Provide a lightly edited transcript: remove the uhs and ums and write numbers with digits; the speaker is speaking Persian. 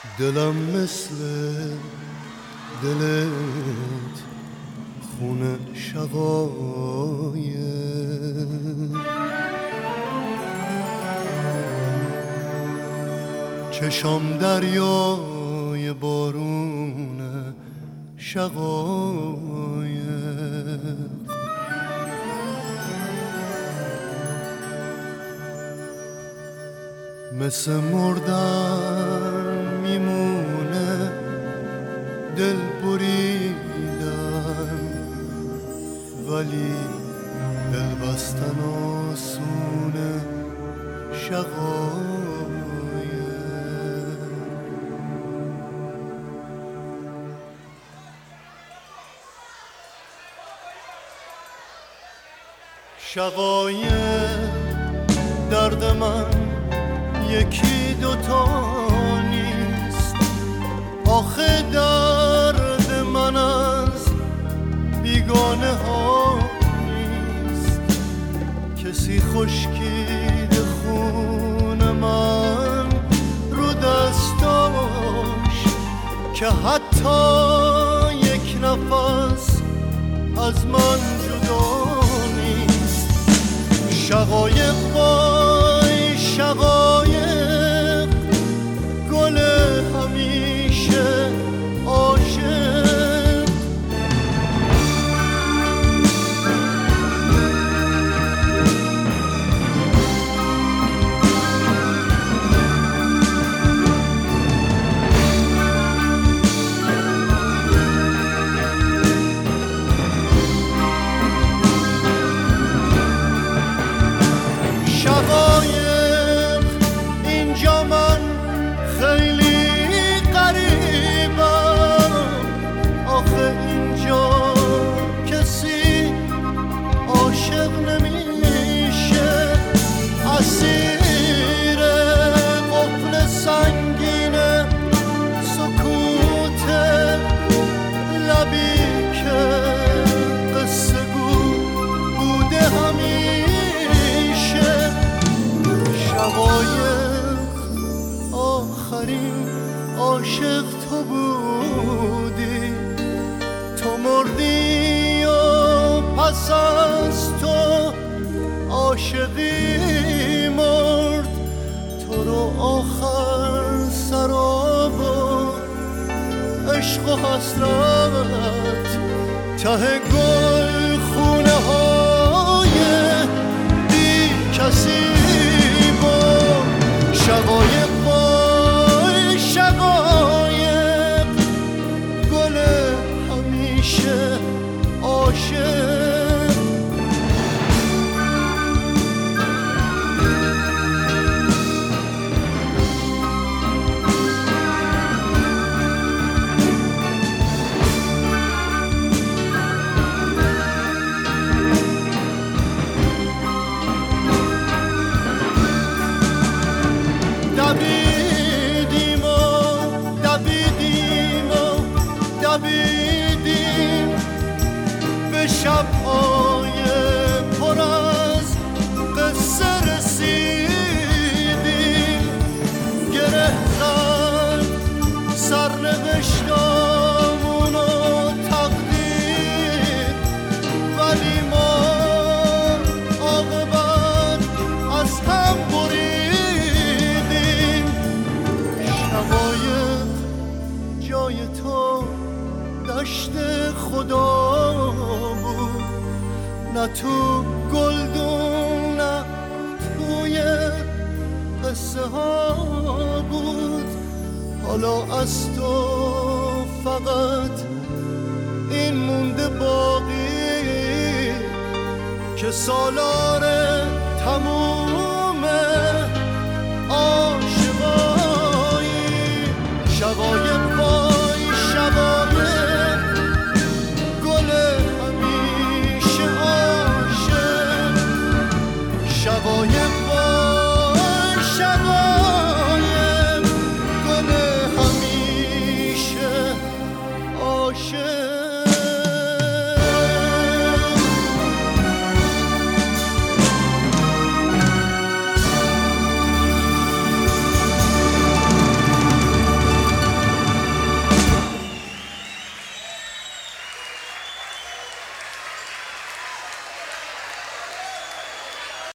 دلم مثل دلت خونه شقایق، چشام دریای بارون شقایق، مثل مردن میمونه دل بریدن، ولی دل بستن آسونه شقایق. شقایق درد من یکی دوتا نیست، آخه درد من از بیگانه ها نیست. کسی خشکیده خون من رو دستاش که حتی یک نفس از من جدا نیست. شقایق وای شقایق، گل همیشه عاشق. شقایق اینجا من خیلی غریبم، آخه اینجا کسی عاشق نمیشه. اسیر قفل سنگین سکوت لبی که قصه گو بوده همیشه. شقایق آخرین عاشق تو بودی، تو مردی و پس از تو عاشقی مرد. تو رو آخر سراب و عشق و حسرت ته گل خونه های بی کسی. شقایق وای شقایق، گل همیشه عاشق. دویدیم و دویدیم و دویدیم به شب‌های پر از قصه رسیدیم. گره زد سرنوشتامون و تقدیر، ولی ما عاقبت از هم بریدیم. شقایق جای تو دشت خدا بود، نه تو گلدون نه توی قصه ها بود. حالا از تو فقط این مونده باقی که سالار تموم